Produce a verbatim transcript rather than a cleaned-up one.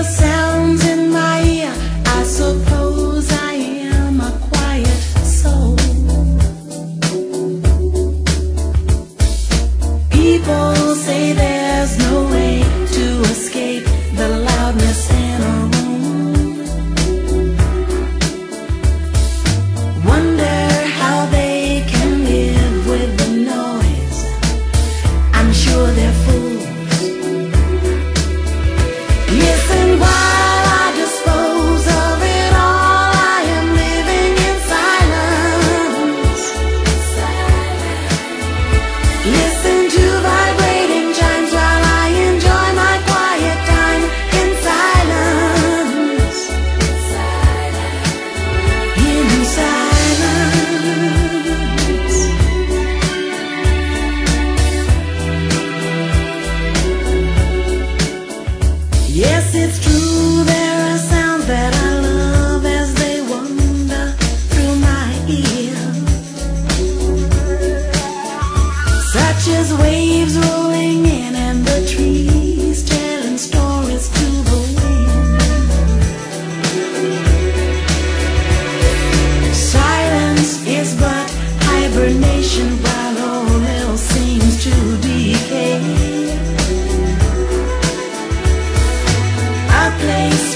sounds in my ear. I suppose I am a quiet soul. People say there's no way to escape the loudness in a room. Wonder how they can live with the noise. I'm sure they're fools. Listen, while I dispose of it all, I am living in silence. Listen to vibrating chimes while I enjoy my quiet time in silence. In silence. Yes, it's true, there are sounds that I love as they wander through my ear, such as waves rolling in and the trees telling stories to the wind. Silence is but hibernation while all else seems to decay. A place